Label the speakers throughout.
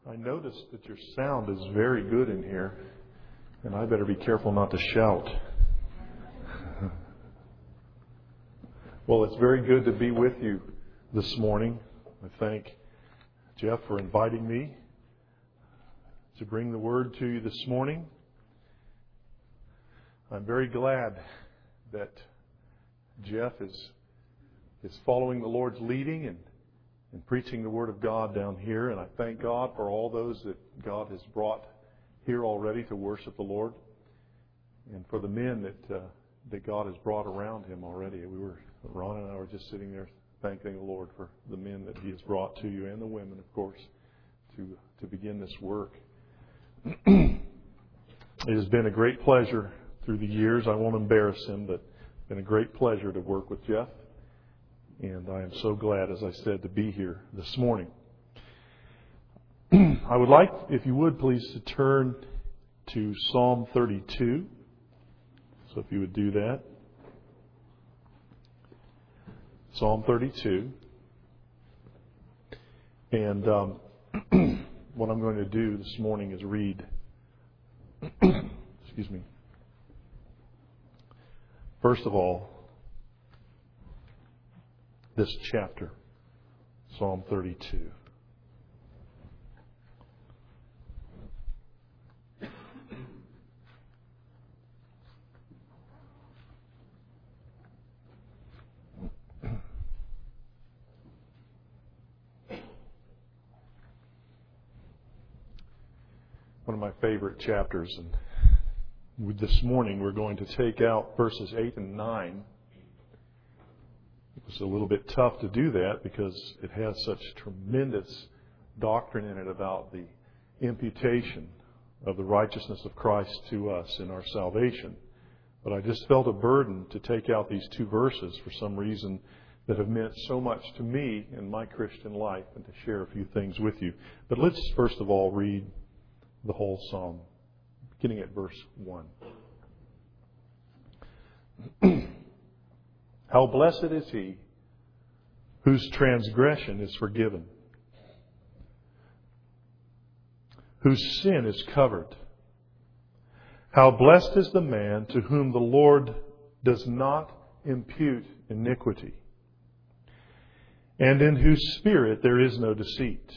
Speaker 1: I noticed that your sound is very good in here, and I better be careful not to shout. Well, it's very good to be with you this morning. I thank Jeff for inviting me to bring the Word to you this morning. I'm very glad that Jeff is following the Lord's leading and preaching the Word of God down here. And I thank God for all those that God has brought here already to worship the Lord, and for the men that God has brought around Him already. Ron and I were just sitting there thanking the Lord for the men that He has brought to you, and the women, of course, to begin this work. It has been a great pleasure through the years. I won't embarrass him, but it's been a great pleasure to work with Jeff. And I am so glad, as I said, to be here this morning. I would like, if you would please, to turn to Psalm 32. So if you would do that. Psalm 32. And what I'm going to do this morning is read, excuse me, first of all, this chapter, Psalm 32. One of my favorite chapters, and this morning we're going to take out verses 8 and 9. It's a little bit tough to do that because it has such tremendous doctrine in it about the imputation of the righteousness of Christ to us in our salvation. But I just felt a burden to take out these two verses for some reason that have meant so much to me in my Christian life, and to share a few things with you. But let's first of all read the whole psalm, beginning at verse 1. How blessed is he whose transgression is forgiven, whose sin is covered. How blessed is the man to whom the Lord does not impute iniquity, and in whose spirit there is no deceit.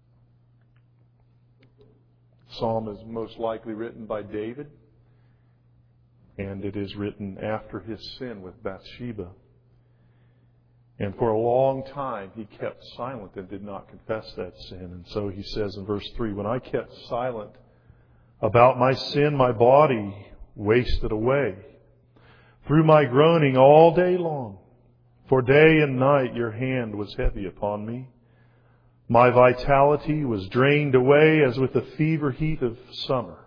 Speaker 1: The psalm is most likely written by David, and it is written after his sin with Bathsheba. And for a long time he kept silent and did not confess that sin. And so he says in verse 3, when I kept silent about my sin, my body wasted away through my groaning all day long. For day and night your hand was heavy upon me. My vitality was drained away as with the fever heat of summer.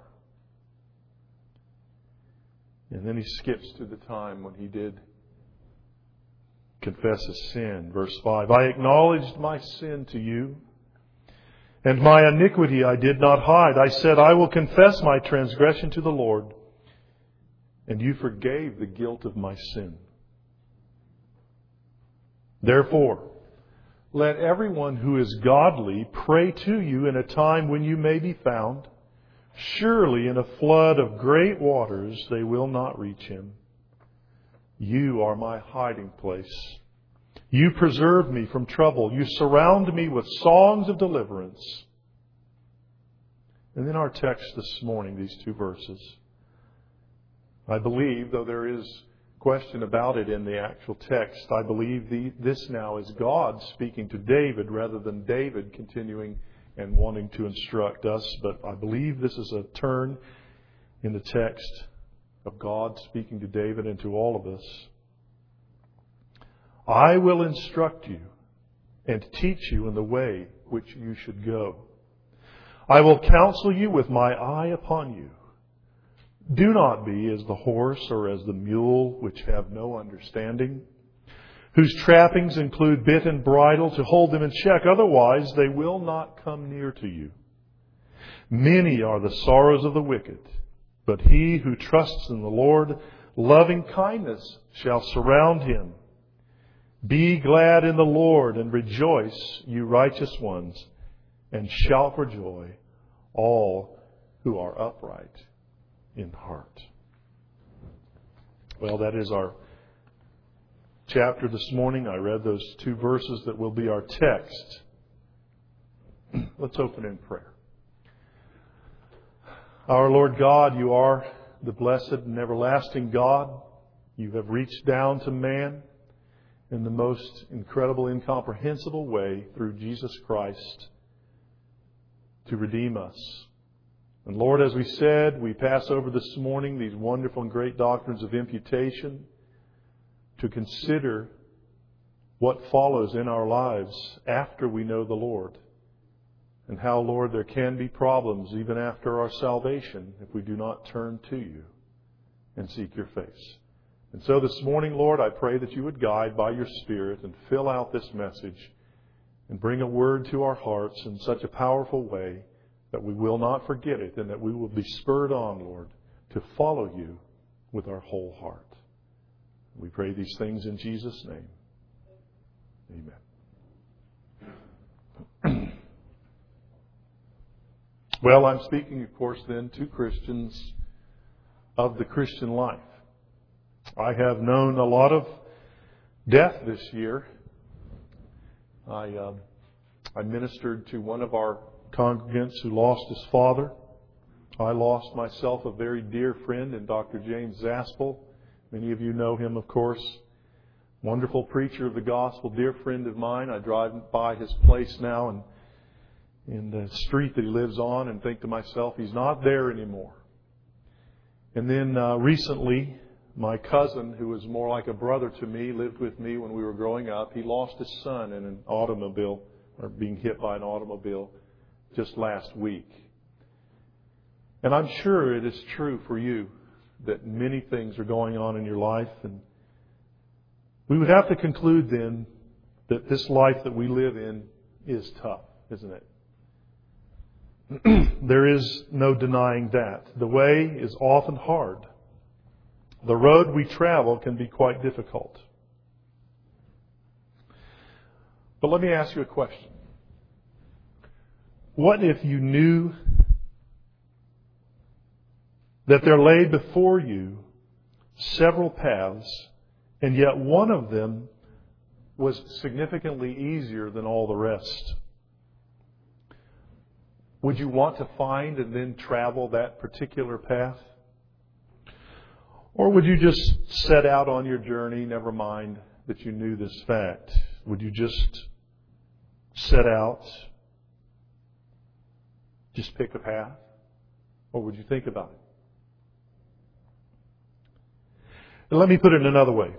Speaker 1: And then he skips to the time when he did confess his sin. Verse 5, I acknowledged my sin to you, and my iniquity I did not hide. I said, I will confess my transgression to the Lord, and you forgave the guilt of my sin. Therefore, let everyone who is godly pray to you in a time when you may be found. Surely in a flood of great waters they will not reach him. You are my hiding place. You preserve me from trouble. You surround me with songs of deliverance. And in our text this morning, these two verses, I believe, though there is question about it in the actual text, I believe this now is God speaking to David rather than David continuing and wanting to instruct us. But I believe this is a turn in the text of God speaking to David and to all of us. I will instruct you and teach you in the way which you should go. I will counsel you with my eye upon you. Do not be as the horse or as the mule, which have no understanding, whose trappings include bit and bridle to hold them in check. Otherwise, they will not come near to you. Many are the sorrows of the wicked, but he who trusts in the Lord, loving kindness shall surround him. Be glad in the Lord and rejoice, you righteous ones, and shout for joy, all who are upright in heart. Well, that is our chapter this morning. I read those 2 verses that will be our text. Let's open in prayer. Our Lord God, You are the blessed and everlasting God. You have reached down to man in the most incredible, incomprehensible way through Jesus Christ to redeem us. And Lord, as we said, we pass over this morning these wonderful and great doctrines of imputation to consider what follows in our lives after we know the Lord. And how, Lord, there can be problems even after our salvation if we do not turn to You and seek Your face. And so this morning, Lord, I pray that You would guide by Your Spirit and fill out this message and bring a word to our hearts in such a powerful way that we will not forget it and that we will be spurred on, Lord, to follow You with our whole heart. We pray these things in Jesus' name. Amen. Well, I'm speaking, of course, then to Christians of the Christian life. I have known a lot of death this year. I ministered to one of our congregants who lost his father. I lost myself a very dear friend in Dr. James Zaspel. Many of you know him, of course. Wonderful preacher of the gospel, dear friend of mine. I drive by his place now and in the street that he lives on and think to myself, he's not there anymore. And then recently, my cousin, who was more like a brother to me, lived with me when we were growing up. He lost his son in an automobile, or being hit by an automobile, just last week. And I'm sure it is true for you that many things are going on in your life. And we would have to conclude then that this life that we live in is tough, isn't it? There is no denying that. The way is often hard. The road we travel can be quite difficult. But let me ask you a question. What if you knew that there lay before you several paths, and yet one of them was significantly easier than all the rest? Would you want to find and then travel that particular path? Or would you just set out on your journey, never mind that you knew this fact? Would you just set out, just pick a path? Or would you think about it? And let me put it another way.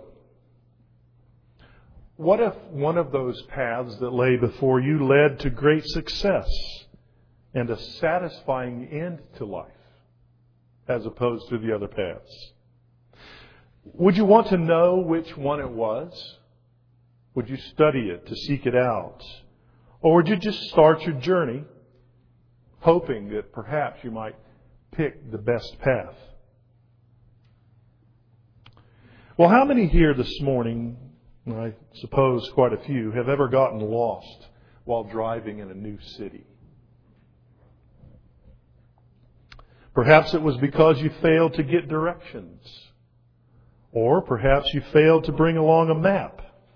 Speaker 1: What if one of those paths that lay before you led to great success and a satisfying end to life, as opposed to the other paths? Would you want to know which one it was? Would you study it to seek it out? Or would you just start your journey hoping that perhaps you might pick the best path? Well, how many here this morning, I suppose quite a few, have ever gotten lost while driving in a new city? Perhaps it was because you failed to get directions. Or perhaps you failed to bring along a map.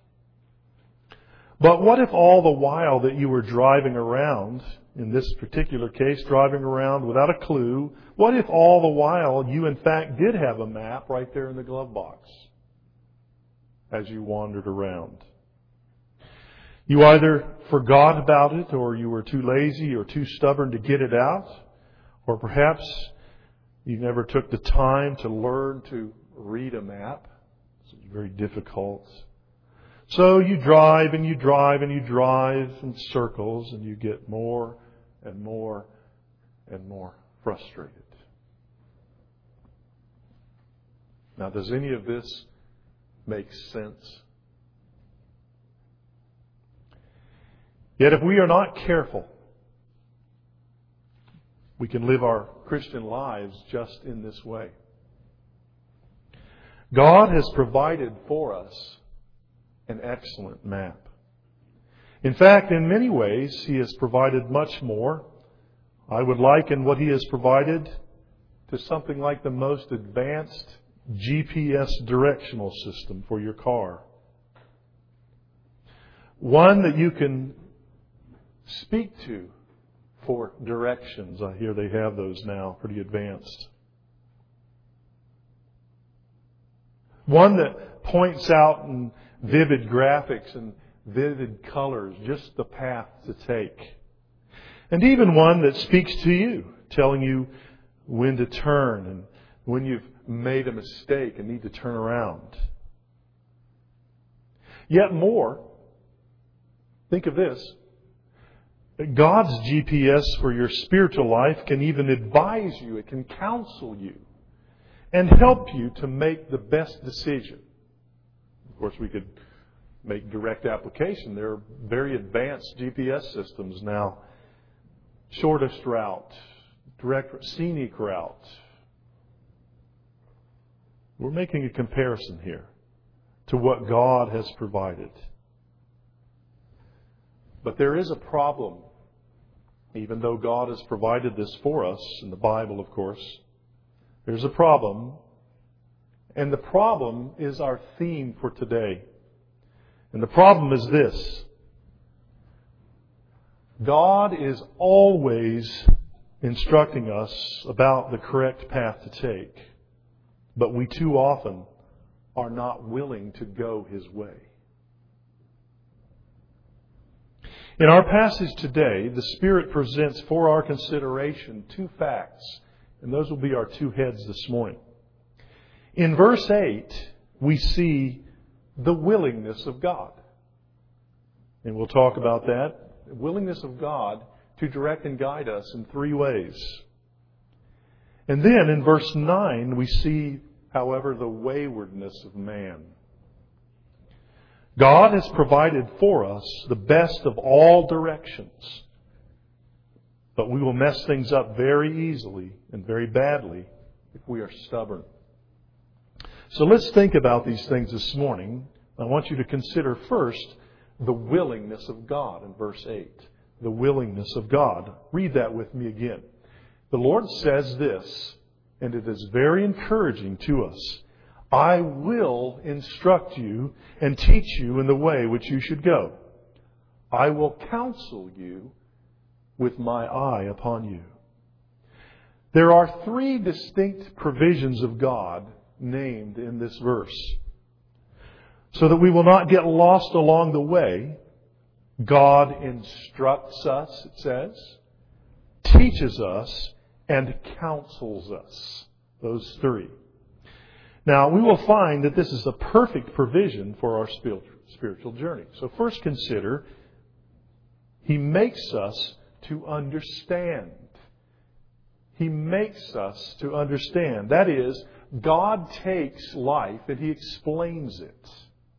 Speaker 1: But what if all the while that you were driving around, in this particular case, driving around without a clue, what if all the while you in fact did have a map right there in the glove box as you wandered around? You either forgot about it, or you were too lazy or too stubborn to get it out, or perhaps you never took the time to learn to read a map. It's very difficult. So you drive and you drive and you drive in circles, and you get more and more and more frustrated. Now, does any of this make sense? Yet if we are not careful, we can live our Christian lives just in this way. God has provided for us an excellent map. In fact, in many ways, He has provided much more. I would liken what He has provided to something like the most advanced GPS directional system for your car. One that you can speak to for directions. I hear they have those now, pretty advanced. One that points out in vivid graphics and vivid colors just the path to take. And even one that speaks to you, telling you when to turn and when you've made a mistake and need to turn around. Yet more, think of this, God's GPS for your spiritual life can even advise you, it can counsel you, and help you to make the best decision. Of course, we could make direct application. There are very advanced GPS systems now. Shortest route, direct scenic route. We're making a comparison here to what God has provided. But there is a problem, even though God has provided this for us in the Bible, of course. There's a problem, and the problem is our theme for today. And the problem is this. God is always instructing us about the correct path to take, but we too often are not willing to go His way. In our passage today, the Spirit presents for our consideration two facts, and those will be our two heads this morning. In verse 8, we see the willingness of God. And we'll talk about that. The willingness of God to direct and guide us in three ways. And then in verse 9, we see, however, the waywardness of man. God has provided for us the best of all directions. But we will mess things up very easily and very badly if we are stubborn. So let's think about these things this morning. I want you to consider first the willingness of God in verse 8. The willingness of God. Read that with me again. The Lord says this, and it is very encouraging to us. I will instruct you and teach you in the way which you should go. I will counsel you with my eye upon you. There are three distinct provisions of God named in this verse. So that we will not get lost along the way, God instructs us, it says, teaches us, and counsels us. Those three. Now, we will find that this is a perfect provision for our spiritual journey. So first consider, He makes us to understand. He makes us to understand. That is, God takes life and He explains it.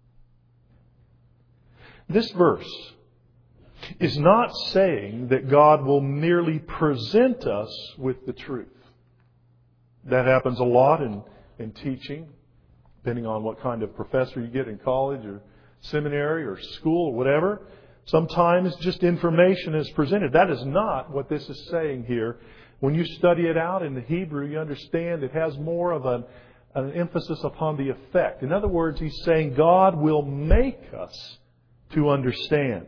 Speaker 1: This verse is not saying that God will merely present us with the truth. That happens a lot in teaching, depending on what kind of professor you get in college or seminary or school or whatever. Sometimes just information is presented. That is not what this is saying here. When you study it out in the Hebrew, you understand it has more of an emphasis upon the effect. In other words, He's saying God will make us to understand.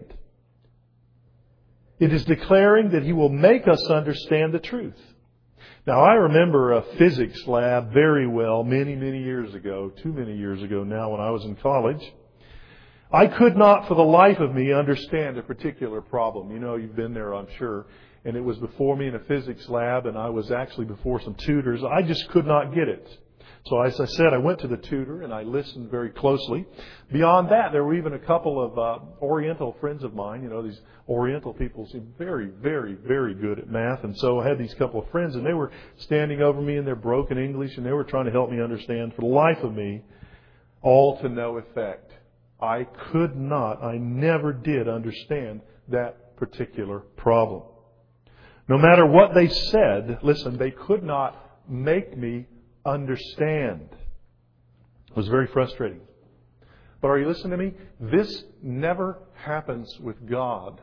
Speaker 1: It is declaring that He will make us understand the truth. Now, I remember a physics lab very well many, many years ago, too many years ago now when I was in college. I could not for the life of me understand a particular problem. You know, you've been there, I'm sure. And it was before me in a physics lab, and I was actually before some tutors. I just could not get it. So as I said, I went to the tutor and I listened very closely. Beyond that, there were even a couple of Oriental friends of mine. You know, these Oriental people seem very, very, very good at math. And so I had these couple of friends, and they were standing over me in their broken English, and they were trying to help me understand. For the life of me, all to no effect. I never did understand that particular problem. No matter what they said, listen, they could not make me understand. It was very frustrating. But are you listening to me? This never happens with God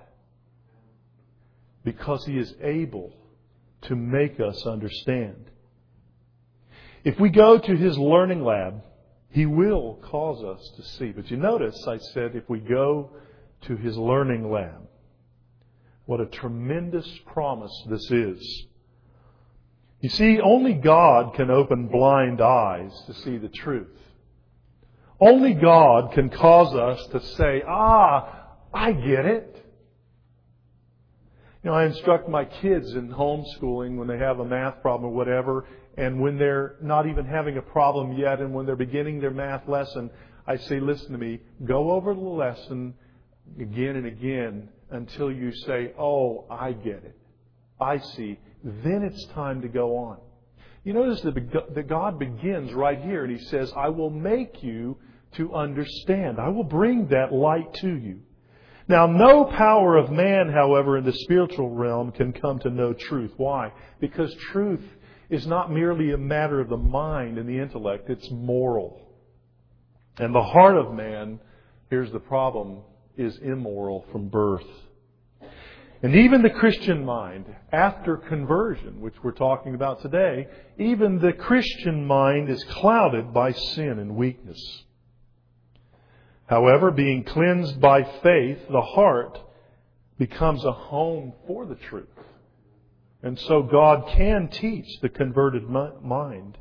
Speaker 1: because He is able to make us understand. If we go to His learning lab, He will cause us to see. But you notice I said if we go to His learning lab. What a tremendous promise this is. You see, only God can open blind eyes to see the truth. Only God can cause us to say, I get it. You know, I instruct my kids in homeschooling when they have a math problem or whatever, and when they're not even having a problem yet, and when they're beginning their math lesson, I say, listen to me, go over the lesson again and again until you say, oh, I get it. I see. Then it's time to go on. You notice that God begins right here and He says, I will make you to understand. I will bring that light to you. Now, no power of man, however, in the spiritual realm can come to know truth. Why? Because truth is not merely a matter of the mind and the intellect. It's moral. And the heart of man, here's the problem, is immoral from birth. And even the Christian mind, after conversion, which we're talking about today, even the Christian mind is clouded by sin and weakness. However, being cleansed by faith, the heart becomes a home for the truth. And so God can teach the converted mind.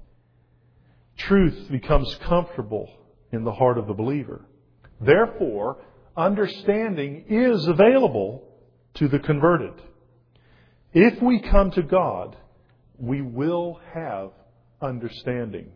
Speaker 1: Truth becomes comfortable in the heart of the believer. Therefore, understanding is available to the converted. If we come to God, we will have understanding.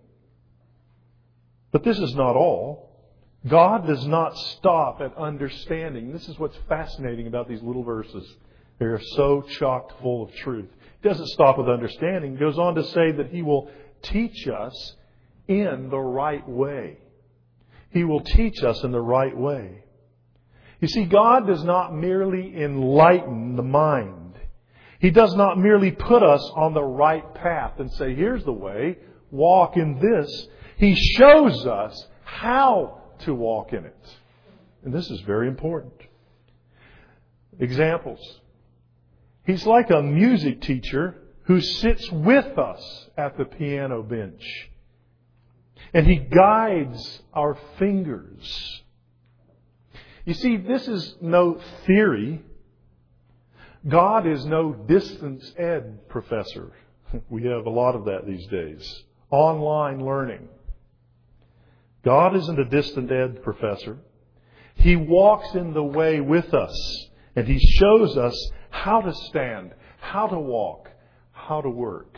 Speaker 1: But this is not all. God does not stop at understanding. This is what's fascinating about these little verses. They are so chock full of truth. He doesn't stop with understanding. He goes on to say that He will teach us in the right way. He will teach us in the right way. You see, God does not merely enlighten the mind. He does not merely put us on the right path and say, here's the way, walk in this. He shows us how to walk in it. And this is very important. Examples. He's like a music teacher who sits with us at the piano bench. And He guides our fingers. You see, this is no theory. God is no distance ed professor. We have a lot of that these days. Online learning. God isn't a distant ed professor. He walks in the way with us. And He shows us how to stand, how to walk, how to work.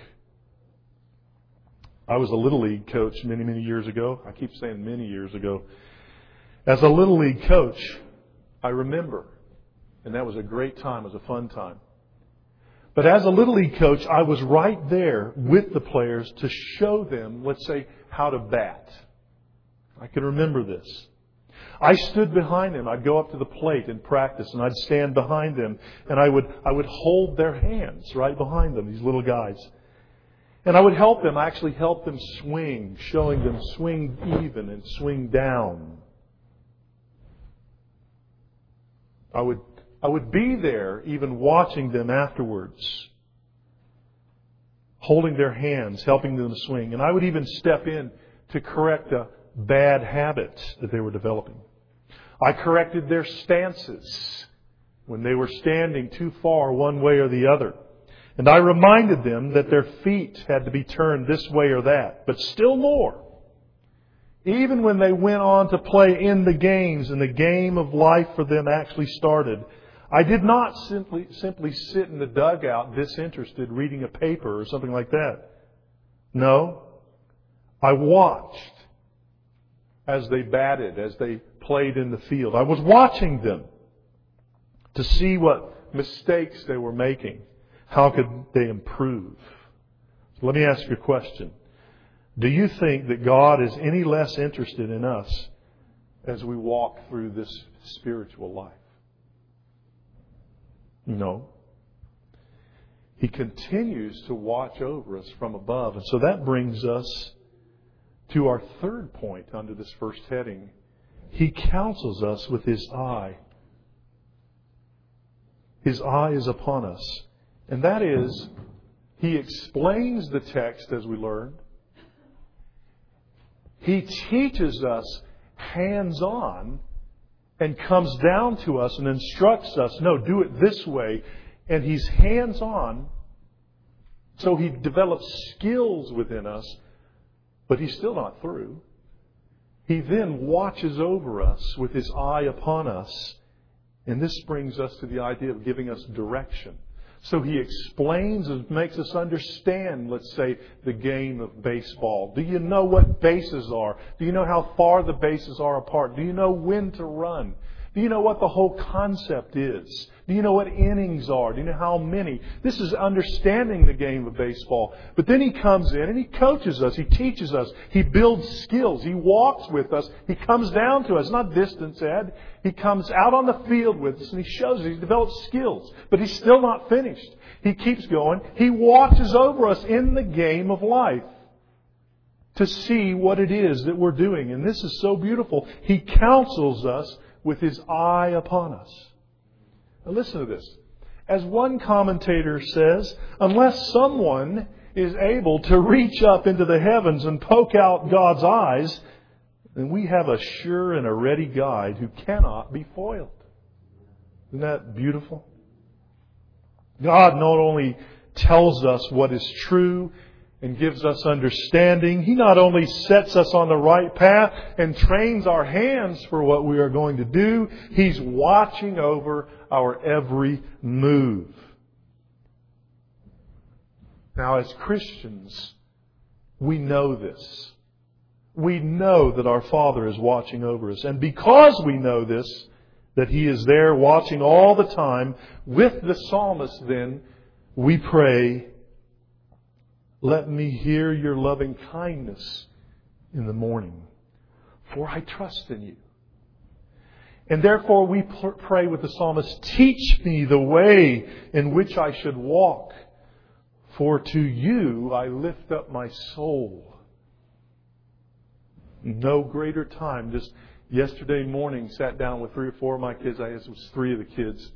Speaker 1: I was a Little League coach many, many years ago. I keep saying many years ago. As a Little League coach, I remember, and that was a great time, it was a fun time. But as a Little League coach, I was right there with the players to show them, let's say, how to bat. I can remember this. I stood behind them. I'd go up to the plate in practice and I'd stand behind them and I would hold their hands right behind them, these little guys. And I would help them, actually help them swing, showing them swing even and swing down. I would be there even watching them afterwards, holding their hands, helping them swing. And I would even step in to correct a bad habit that they were developing. I corrected their stances when they were standing too far one way or the other. And I reminded them that their feet had to be turned this way or that. But still more, even when they went on to play in the games and the game of life for them actually started, I did not simply sit in the dugout disinterested reading a paper or something like that. No, I watched as they batted, as they played in the field. I was watching them to see what mistakes they were making. How could they improve? So let me ask you a question. Do you think that God is any less interested in us as we walk through this spiritual life? No. He continues to watch over us from above. And so that brings us to our third point under this first heading. He counsels us with His eye. His eye is upon us. And that is, He explains the text as we learned. He teaches us hands-on and comes down to us and instructs us, no, do it this way. And He's hands-on, so He develops skills within us, but He's still not through. He then watches over us with His eye upon us. And this brings us to the idea of giving us direction. So He explains and makes us understand, let's say, the game of baseball. Do you know what bases are? Do you know how far the bases are apart? Do you know when to run? Do you know what the whole concept is? Do you know what innings are? Do you know how many? This is understanding the game of baseball. But then He comes in and He coaches us. He teaches us. He builds skills. He walks with us. He comes down to us. Not distance, Ed. He comes out on the field with us and He shows us. He develops skills. But He's still not finished. He keeps going. He watches over us in the game of life to see what it is that we're doing. And this is so beautiful. He counsels us with His eye upon us. Now listen to this. As one commentator says, unless someone is able to reach up into the heavens and poke out God's eyes, then we have a sure and a ready guide who cannot be foiled. Isn't that beautiful? God not only tells us what is true and gives us understanding, He not only sets us on the right path and trains our hands for what we are going to do, He's watching over our every move. Now, as Christians, we know this. We know that our Father is watching over us. And because we know this, that He is there watching all the time, with the psalmist then, we pray, let me hear your loving kindness in the morning, for I trust in you. And therefore we pray with the psalmist, teach me the way in which I should walk, for to you I lift up my soul. No greater time. Just yesterday morning, sat down with 3 or 4 of my kids. I guess it was 3 of the kids.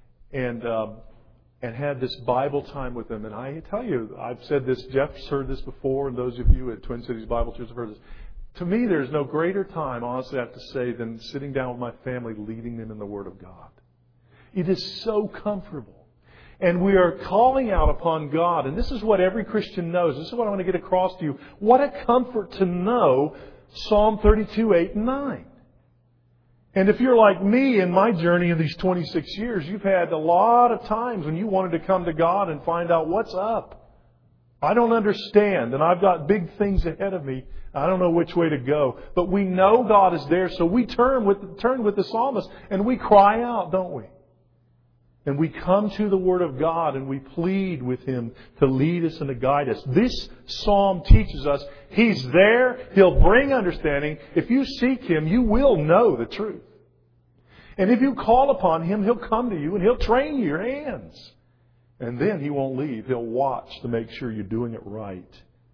Speaker 1: And had this Bible time with them. And I tell you, I've said this, Jeff's heard this before, and those of you at Twin Cities Bible Church have heard this. To me, there's no greater time, honestly, I have to say, than sitting down with my family, leading them in the Word of God. It is so comfortable. And we are calling out upon God. And this is what every Christian knows. This is what I want to get across to you. What a comfort to know Psalm 32, 8, and 9. And if you're like me in my journey in these 26 years, you've had a lot of times when you wanted to come to God and find out what's up. I don't understand, and I've got big things ahead of me. I don't know which way to go. But we know God is there, so we turn with the psalmist and we cry out, don't we? And we come to the Word of God and we plead with Him to lead us and to guide us. This psalm teaches us He's there. He'll bring understanding. If you seek Him, you will know the truth. And if you call upon Him, He'll come to you and He'll train your hands. And then He won't leave. He'll watch to make sure you're doing it right.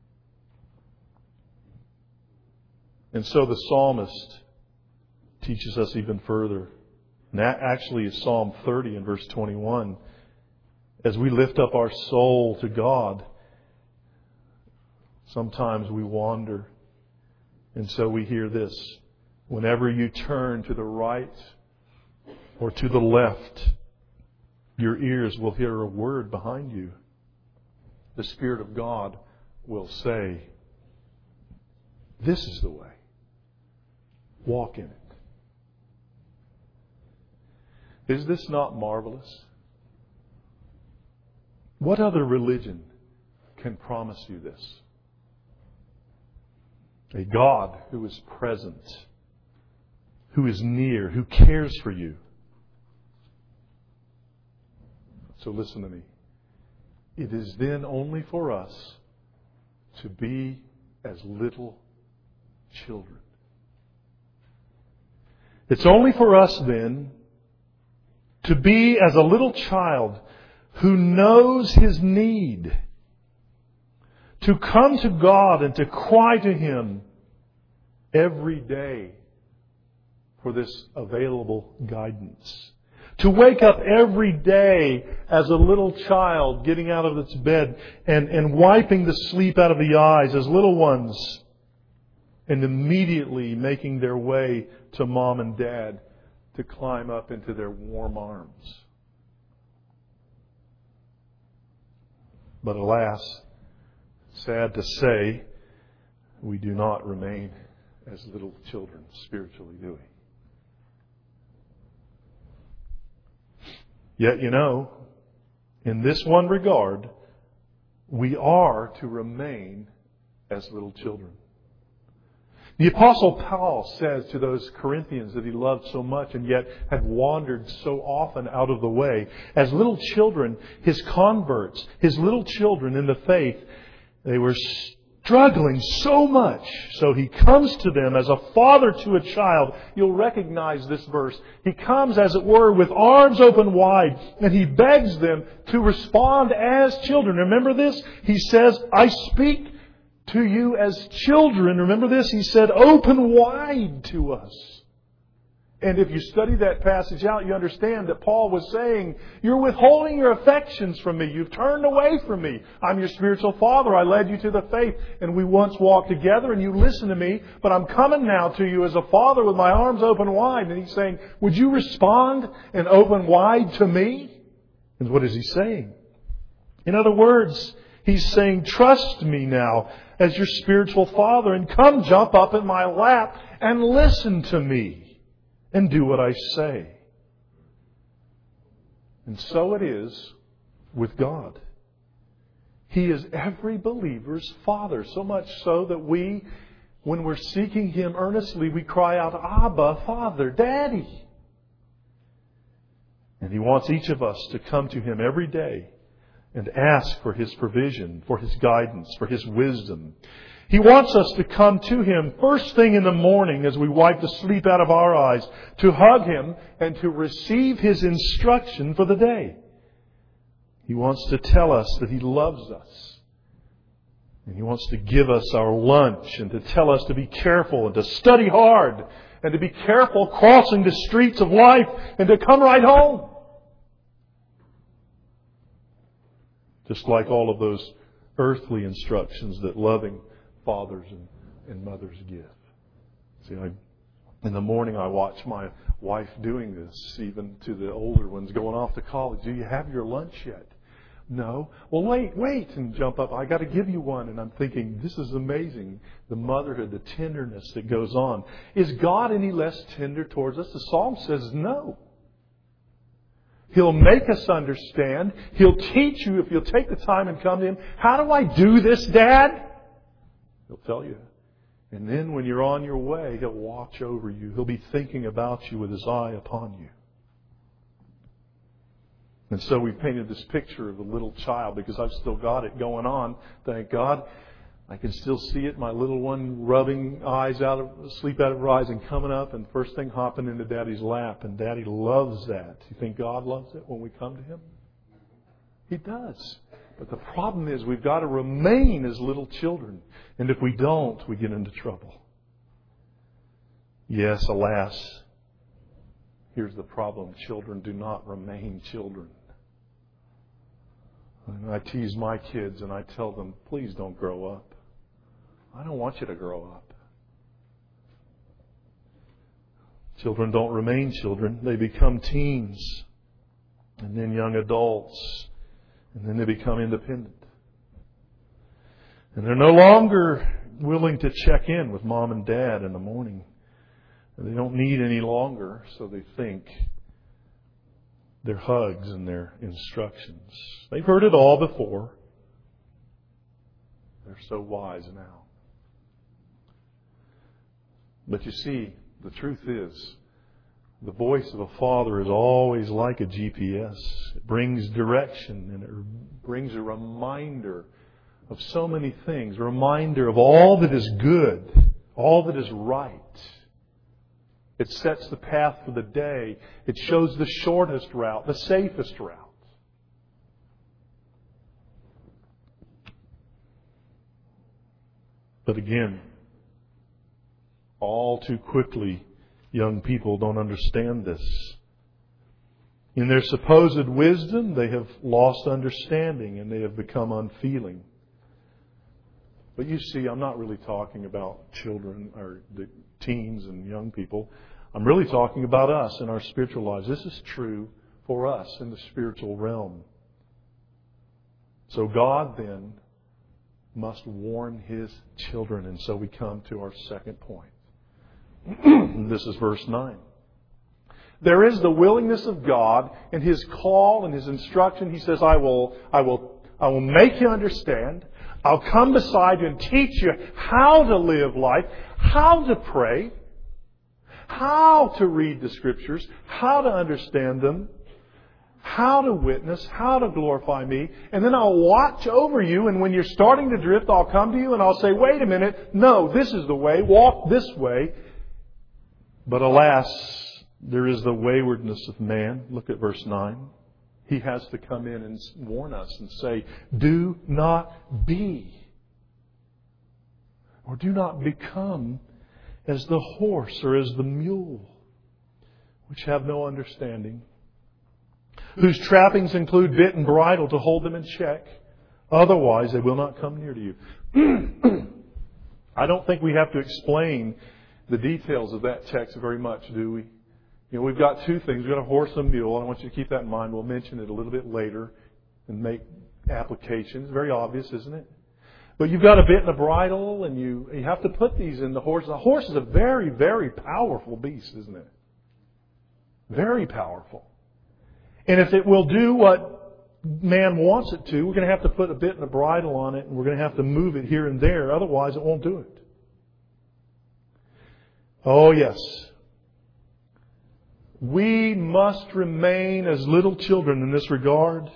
Speaker 1: And so the psalmist teaches us even further. And that actually is Psalm 30 and verse 21. As we lift up our soul to God, sometimes we wander. And so we hear this. Whenever you turn to the right or to the left, your ears will hear a word behind you. The Spirit of God will say, this is the way. Walk in it. Is this not marvelous? What other religion can promise you this? A God who is present, who is near, who cares for you. So listen to me. It is then only for us to be as little children. It's only for us then to be as a little child who knows his need, to come to God and to cry to Him every day for this available guidance. To wake up every day as a little child, getting out of its bed and wiping the sleep out of the eyes as little ones, and immediately making their way to Mom and Dad to climb up into their warm arms. But alas, sad to say, we do not remain as little children spiritually, do we? Yet, in this one regard, we are to remain as little children. The Apostle Paul says to those Corinthians that he loved so much and yet had wandered so often out of the way, as little children, his converts, his little children in the faith, they were struggling so much. So he comes to them as a father to a child. You'll recognize this verse. He comes, as it were, with arms open wide, and he begs them to respond as children. Remember this? He says, I speak to you as children. Remember this? He said, open wide to us. And if you study that passage out, you understand that Paul was saying, you're withholding your affections from me. You've turned away from me. I'm your spiritual father. I led you to the faith. And we once walked together and you listened to me. But I'm coming now to you as a father with my arms open wide. And he's saying, would you respond and open wide to me? And what is he saying? In other words, he's saying, trust me now as your spiritual father and come jump up in my lap and listen to me. And do what I say. And so it is with God. He is every believer's Father. So much so that we, when we're seeking Him earnestly, we cry out, Abba, Father, Daddy. And He wants each of us to come to Him every day and ask for His provision, for His guidance, for His wisdom. He wants us to come to Him first thing in the morning as we wipe the sleep out of our eyes, to hug Him and to receive His instruction for the day. He wants to tell us that He loves us. And He wants to give us our lunch and to tell us to be careful and to study hard and to be careful crossing the streets of life and to come right home. Just like all of those earthly instructions that loving fathers and mothers give. See, in the morning I watch my wife doing this, even to the older ones going off to college. Do you have your lunch yet? No. Well, wait, and jump up. I got to give you one. And I'm thinking, this is amazing. The motherhood, the tenderness that goes on. Is God any less tender towards us? The Psalm says no. He'll make us understand. He'll teach you if you'll take the time and come to Him. How do I do this, Dad? He'll tell you. And then when you're on your way, He'll watch over you. He'll be thinking about you with His eye upon you. And so we painted this picture of the little child because I've still got it going on. Thank God. I can still see it. My little one rubbing sleep out of her eyes and coming up and first thing hopping into Daddy's lap. And Daddy loves that. You think God loves it when we come to Him? He does. But the problem is we've got to remain as little children. And if we don't, we get into trouble. Yes, alas, here's the problem. Children do not remain children. And I tease my kids and I tell them, please don't grow up. I don't want you to grow up. Children don't remain children. They become teens. And then young adults. And then they become independent. And they're no longer willing to check in with Mom and Dad in the morning. And they don't need any longer, so they think their hugs and their instructions. They've heard it all before. They're so wise now. But you see, the truth is, the voice of a father is always like a GPS. It brings direction and it brings a reminder of so many things. A reminder of all that is good, all that is right. It sets the path for the day. It shows the shortest route, the safest route. But again, all too quickly, young people don't understand this. In their supposed wisdom, they have lost understanding and they have become unfeeling. But you see, I'm not really talking about children or the teens and young people. I'm really talking about us in our spiritual lives. This is true for us in the spiritual realm. So God then must warn His children. And so we come to our second point. This is verse 9. There is the willingness of God in His call and His instruction. He says, I will make you understand. I'll come beside you and teach you how to live life, how to pray, how to read the Scriptures, how to understand them, how to witness, how to glorify me. And then I'll watch over you, and when you're starting to drift, I'll come to you and I'll say, wait a minute, no, this is the way, walk this way. But alas, there is the waywardness of man. Look at verse 9. He has to come in and warn us and say, do not be, or do not become as the horse or as the mule, which have no understanding, whose trappings include bit and bridle to hold them in check. Otherwise, they will not come near to you. I don't think we have to explain the details of that text very much, do we? You know, we've got two things. We've got a horse and a mule. I want you to keep that in mind. We'll mention it a little bit later and make applications. Very obvious, isn't it? But you've got a bit and a bridle, and you have to put these in the horse. The horse is a very, very powerful beast, isn't it? Very powerful. And if it will do what man wants it to, we're going to have to put a bit and a bridle on it, and we're going to have to move it here and there. Otherwise, it won't do it. Oh, yes. We must remain as little children in this regard.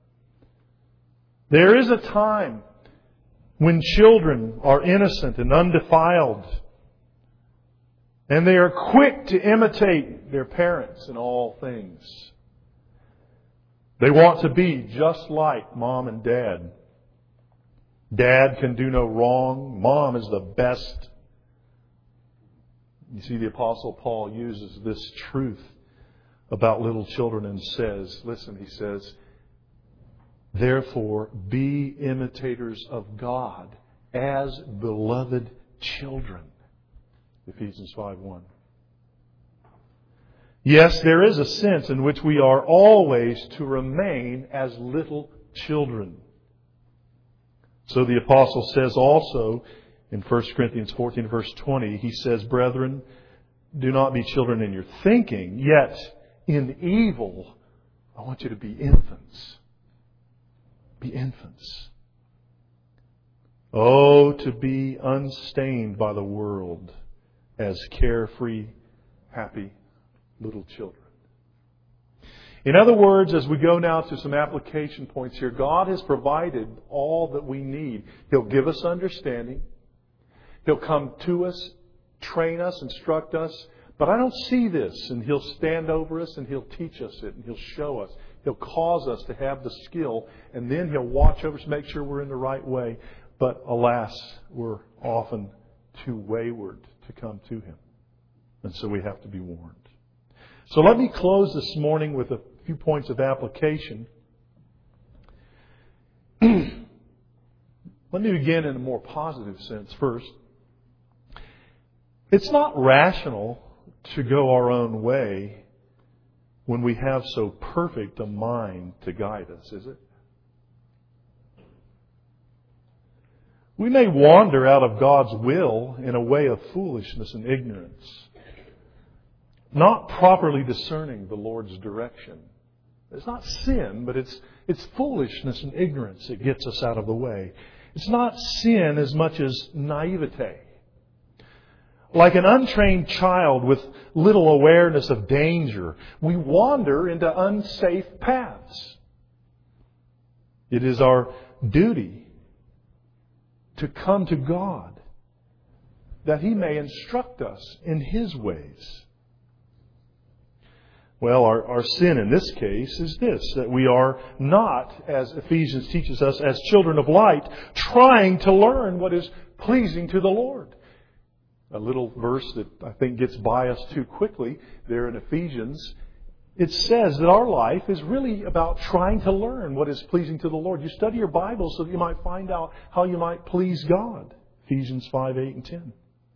Speaker 1: There is a time when children are innocent and undefiled, and they are quick to imitate their parents in all things. They want to be just like Mom and Dad. Dad can do no wrong. Mom is the best. You see, the Apostle Paul uses this truth about little children and says, listen, he says, therefore be imitators of God as beloved children. Ephesians 5:1. Yes, there is a sense in which we are always to remain as little children. So the Apostle says also in 1 Corinthians 14, verse 20, he says, brethren, do not be children in your thinking, yet in evil, I want you to be infants. Be infants. Oh, to be unstained by the world as carefree, happy little children. In other words, as we go now to some application points here, God has provided all that we need. He'll give us understanding. He'll come to us, train us, instruct us. But I don't see this. And He'll stand over us and He'll teach us it and He'll show us. He'll cause us to have the skill, and then He'll watch over us to make sure we're in the right way. But alas, we're often too wayward to come to Him. And so we have to be warned. So let me close this morning with a few points of application. Let me begin in a more positive sense first. It's not rational to go our own way when we have so perfect a mind to guide us, is it? We may wander out of God's will in a way of foolishness and ignorance, not properly discerning the Lord's direction. It's not sin, but it's foolishness and ignorance that gets us out of the way. It's not sin as much as naivete. Like an untrained child with little awareness of danger, we wander into unsafe paths. It is our duty to come to God that He may instruct us in His ways. Well, our sin in this case is this, that we are not, as Ephesians teaches us, as children of light, trying to learn what is pleasing to the Lord. a little verse that I think gets by us too quickly there in Ephesians. It says that our life is really about trying to learn what is pleasing to the Lord. You study your Bible so that you might find out how you might please God. Ephesians 5, 8, and 10.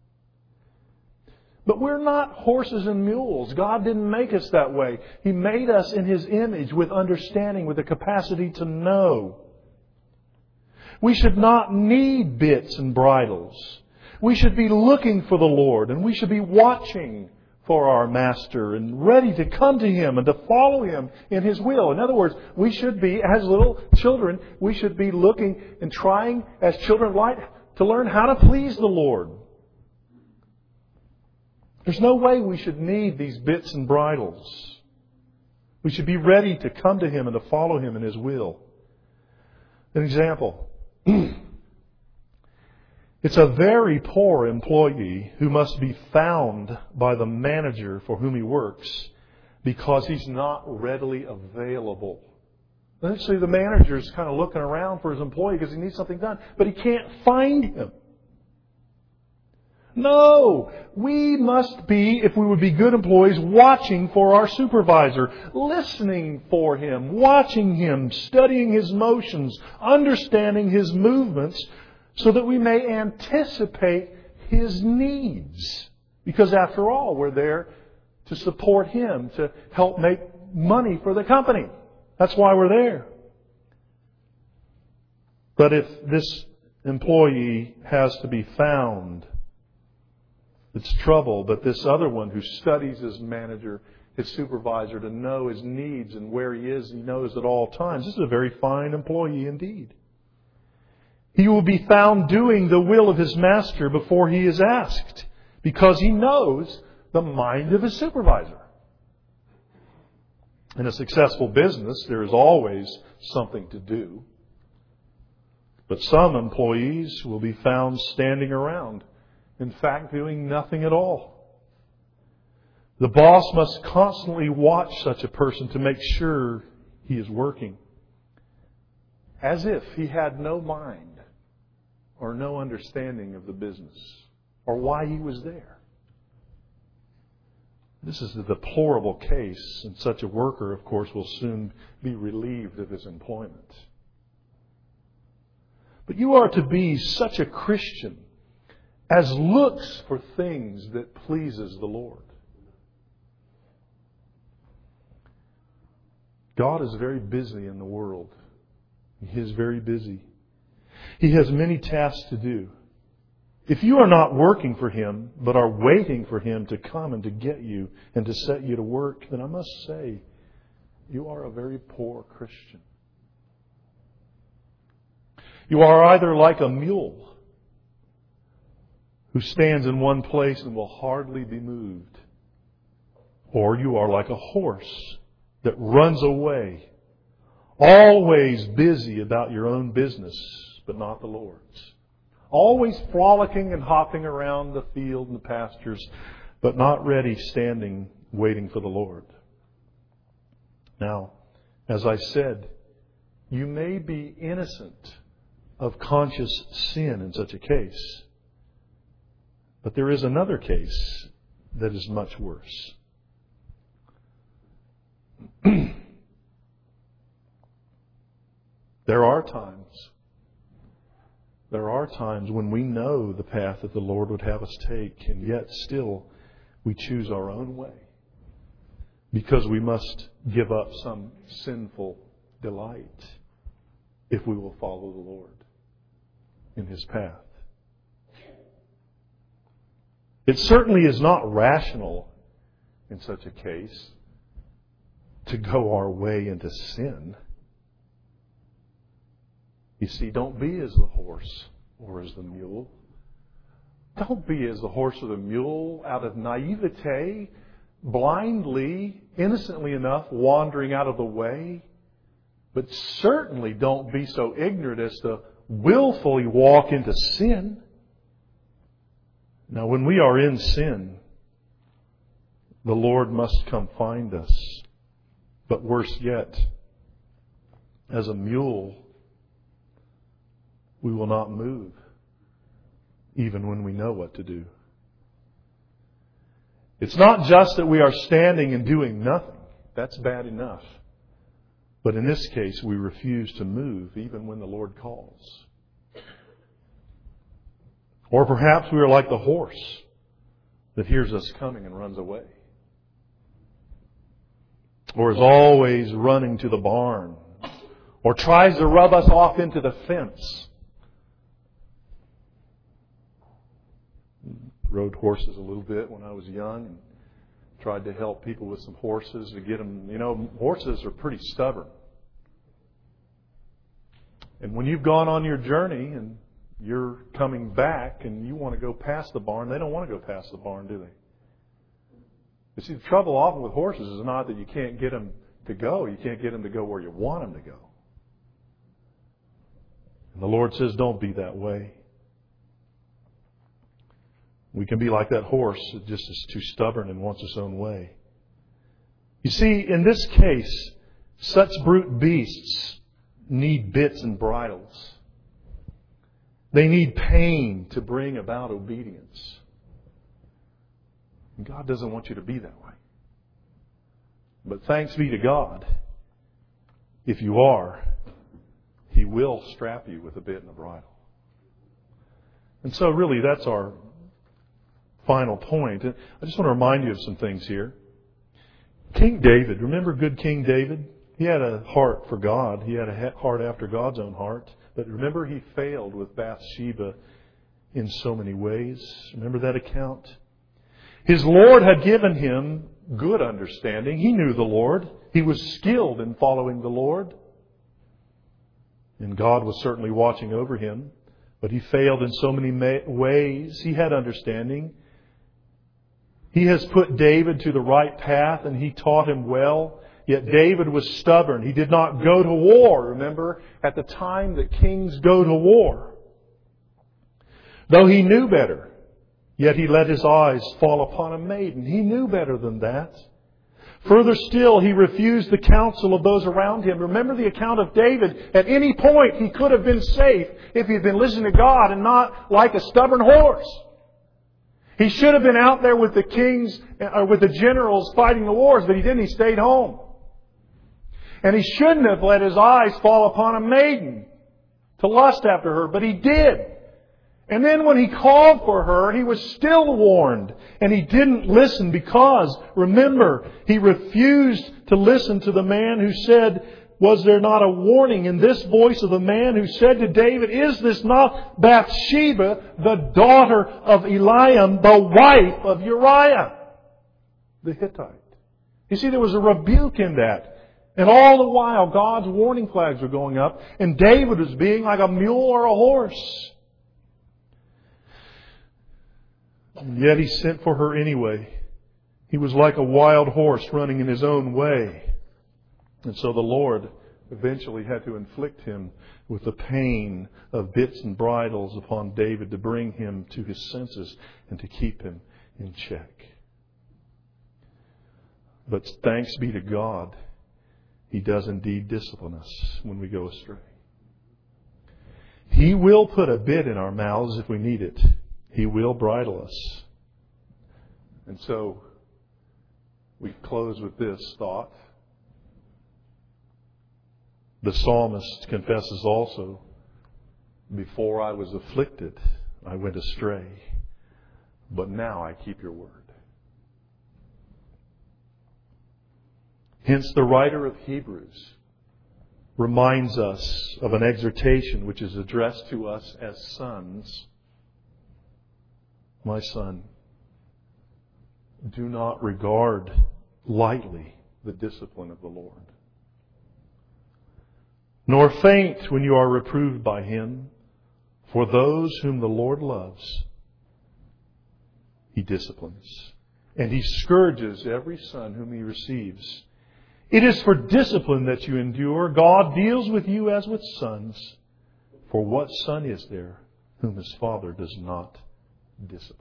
Speaker 1: But we're not horses and mules. God didn't make us that way. He made us in His image with understanding, with the capacity to know. We should not need bits and bridles. We should be looking for the Lord, and we should be watching for our Master and ready to come to Him and to follow Him in His will. In other words, we should be, as little children, we should be looking and trying, as children of light, to learn how to please the Lord. There's no way we should need these bits and bridles. We should be ready to come to Him and to follow Him in His will. An example. It's a very poor employee who must be found by the manager for whom he works because he's not readily available. Actually, the manager's kind of looking around for his employee because he needs something done, but he can't find him. No, we must be, if we would be good employees, watching for our supervisor, listening for him, watching him, studying his motions, understanding his movements, so that we may anticipate his needs. Because after all, we're there to support him, to help make money for the company. That's why we're there. But if this employee has to be found, it's trouble. But this other one who studies his manager, his supervisor, to know his needs and where he is, he knows at all times. This is a very fine employee indeed. He will be found doing the will of his master before he is asked, because he knows the mind of his supervisor. In a successful business, there is always something to do. But some employees will be found standing around, in fact, doing nothing at all. The boss must constantly watch such a person to make sure he is working, as if he had no mind or no understanding of the business or why he was there. This is a deplorable case, and such a worker, of course, will soon be relieved of his employment. But you are to be such a Christian as looks for things that pleases the Lord. God is very busy in the world. He is very busy. He has many tasks to do. If you are not working for Him, but are waiting for Him to come and to get you and to set you to work, then I must say, you are a very poor Christian. You are either like a mule who stands in one place and will hardly be moved, or you are like a horse that runs away, always busy about your own business, but not the Lord's. Always frolicking and hopping around the field and the pastures, but not ready, standing, waiting for the Lord. Now, as I said, you may be innocent of conscious sin in such a case. But there is another case that is much worse. There are times when we know the path that the Lord would have us take, and yet still we choose our own way because we must give up some sinful delight if we will follow the Lord in His path. It certainly is not rational in such a case to go our way into sin. You see, don't be as the horse or as the mule. Don't be as the horse or the mule out of naivete, blindly, innocently enough, wandering out of the way. But certainly don't be so ignorant as to willfully walk into sin. Now, when we are in sin, the Lord must come find us. But worse yet, as a mule, we will not move, even when we know what to do. It's not just that we are standing and doing nothing. That's bad enough. But in this case, we refuse to move even when the Lord calls. Or perhaps we are like the horse that hears us coming and runs away. Or is always running to the barn. Or tries to rub us off into the fence. Rode horses a little bit when I was young and tried to help people with some horses to get them. You know, horses are pretty stubborn. And when you've gone on your journey and you're coming back and you want to go past the barn, they don't want to go past the barn, do they? You see, the trouble often with horses is not that you can't get them to go. You can't get them to go where you want them to go. And the Lord says, don't be that way. We can be like that horse that just is too stubborn and wants its own way. You see, in this case, such brute beasts need bits and bridles. They need pain to bring about obedience. And God doesn't want you to be that way. But thanks be to God, if you are, He will strap you with a bit and a bridle. And so really that's our final point. I just want to remind you of some things here. King David, remember good King David? He had a heart for God. He had a heart after God's own heart. But remember, he failed with Bathsheba in so many ways. Remember that account? His Lord had given him good understanding. He knew the Lord. He was skilled in following the Lord. And God was certainly watching over him. But he failed in so many ways. He had understanding. He has put David to the right path and he taught him well. Yet David was stubborn. He did not go to war, remember, at the time that kings go to war. Though he knew better, yet he let his eyes fall upon a maiden. He knew better than that. Further still, he refused the counsel of those around him. Remember the account of David. At any point, he could have been safe if he had been listening to God and not like a stubborn horse. He should have been out there with the kings or with the generals fighting the wars, but he didn't. He stayed home. And he shouldn't have let his eyes fall upon a maiden to lust after her, but he did. And then when he called for her, he was still warned. And he didn't listen because, remember, he refused to listen to the man who said, was there not a warning in this voice of the man who said to David, is this not Bathsheba, the daughter of Eliam, the wife of Uriah the Hittite? You see, there was a rebuke in that. And all the while, God's warning flags were going up, and David was being like a mule or a horse. And yet he sent for her anyway. He was like a wild horse running in his own way. And so the Lord eventually had to inflict him with the pain of bits and bridles upon David to bring him to his senses and to keep him in check. But thanks be to God, He does indeed discipline us when we go astray. He will put a bit in our mouths if we need it. He will bridle us. And so we close with this thought. The psalmist confesses also, before I was afflicted, I went astray, but now I keep your word. Hence the writer of Hebrews reminds us of an exhortation which is addressed to us as sons. My son, do not regard lightly the discipline of the Lord, nor faint when you are reproved by Him. For those whom the Lord loves, He disciplines, and He scourges every son whom He receives. It is for discipline that you endure. God deals with you as with sons. For what son is there whom his father does not discipline?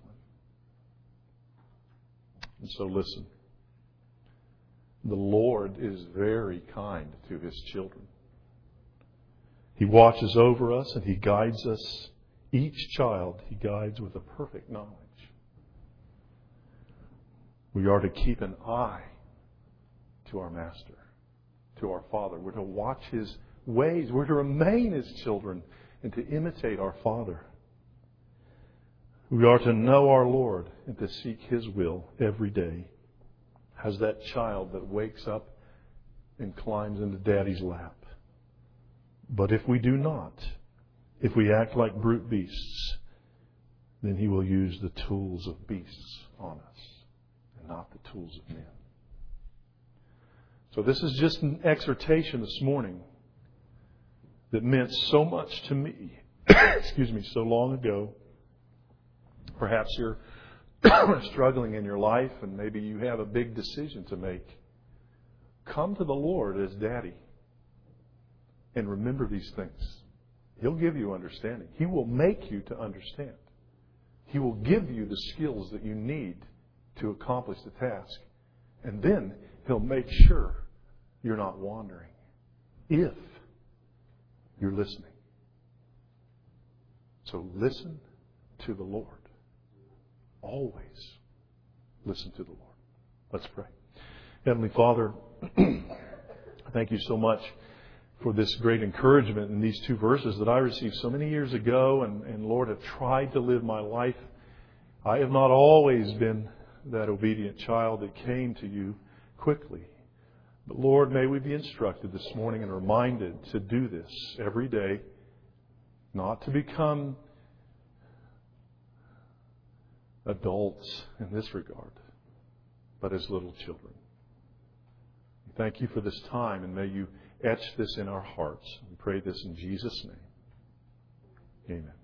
Speaker 1: And so listen. The Lord is very kind to His children. He watches over us and He guides us. Each child He guides with a perfect knowledge. We are to keep an eye to our Master, to our Father. We're to watch His ways. We're to remain His children and to imitate our Father. We are to know our Lord and to seek His will every day, as that child that wakes up and climbs into Daddy's lap. But if we do not, if we act like brute beasts, then He will use the tools of beasts on us and not the tools of men. So this is just an exhortation this morning that meant so much to me, so long ago. Perhaps you're struggling in your life and maybe you have a big decision to make. Come to the Lord as Daddy and remember these things. He'll give you understanding. He will make you to understand. He will give you the skills that you need to accomplish the task. And then He'll make sure you're not wandering if you're listening. So listen to the Lord. Always listen to the Lord. Let's pray. Heavenly Father, thank you so much for this great encouragement in these two verses that I received so many years ago and Lord, have tried to live my life. I have not always been that obedient child that came to you quickly. But Lord, may we be instructed this morning and reminded to do this every day, not to become adults in this regard, but as little children. Thank you for this time, and may you etch this in our hearts. We pray this in Jesus' name. Amen.